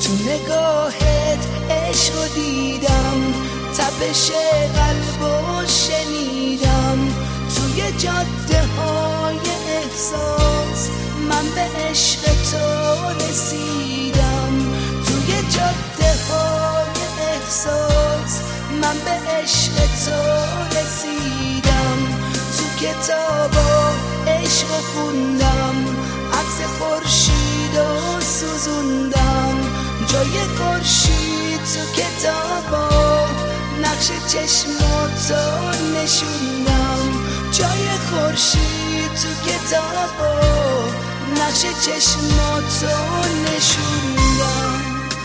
تو نگاهت عشق دیدم، تپش قلبو شنیدم، توی جاده های احساس من به عشق تو رسیدم، توی جاده های احساس من به عشق تو رسیدم، تو کتابا عشق خوندم، عکس خورشیدو سوزوندم، جای خورشید تو کتابا نقش چشماتو نشوندم، جای خورشید تو کتابا نقش چشماتو نشوندم.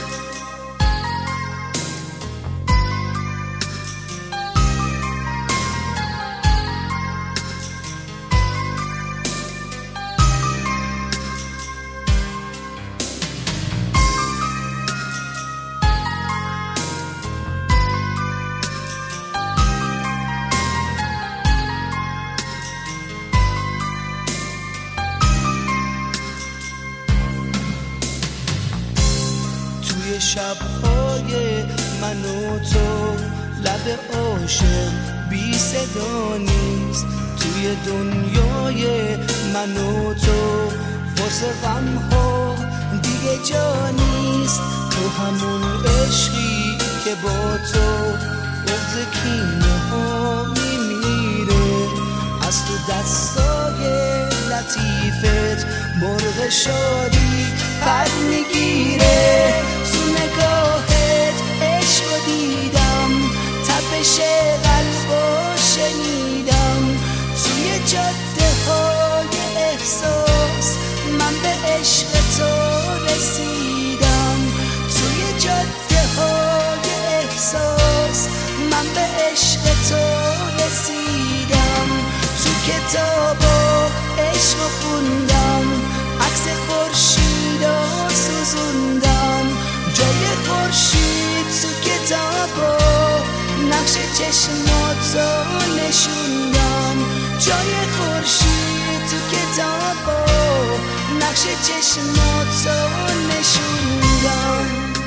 توی شب‌های من و تو لب عاشق بی صدا نیست، توی دنیای من و تو واسه غم‌ها دیگه جا نیست، تو همون عشقی که با تو بغض کینه ها میمیره، از تو دستای لطیفت مرغ شادی پر میگیره، تو نگاهت عشق دیدم، تپش قلبو شنیدم، توی جاده های احساس من به عشق تو رسیدم، توی جاده های احساس من به عشق تو رسیدم، تو کتابا عشق خوندم، عکس خورشیدو سوزوندم، جای خورشید تو کتابا نقش چشماتو نشوندم، جای خورشید تو کتابا نقش چشماتو نشوندم.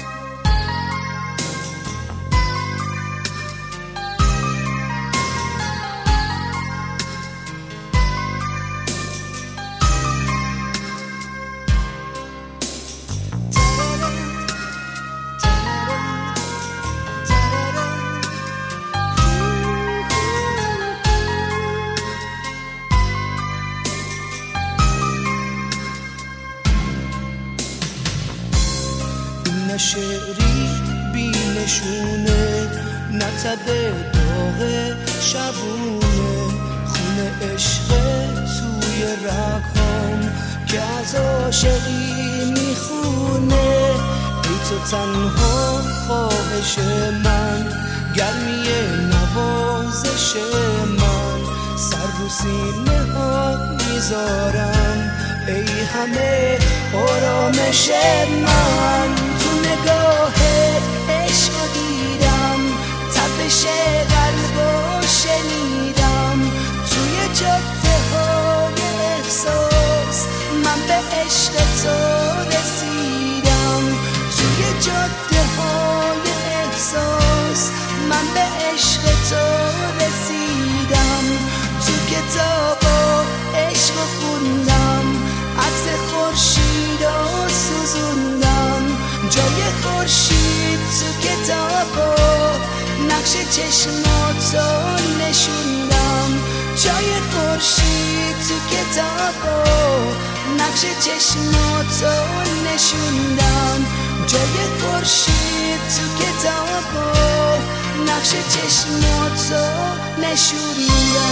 نه شعری بی نشونه، نه تب داغ شبونه، خون عشق توی رگهام که از عاشقی میخونه، ای تو تنها خواهش من، گرمی نوازش من، سر رو سینه ها میذارم، ای همه آرامش من، تو نگاهت عشق دیدم، تپش قلبو شنیدم، توی جاده های احساس من به عشق تو رسیدم، توی جاده های احساس من به عشق تو رسیدم، تو کتابا عشق خوندم، عکس خورشیدو سوزوندم، جای خورشید تو کتابا نقش چشماتو نشوندم، جای خورشید تو کتابا نقش چشماتو نشوندم، جای خورشید تو کتابا نقش چشماتو نشوندم.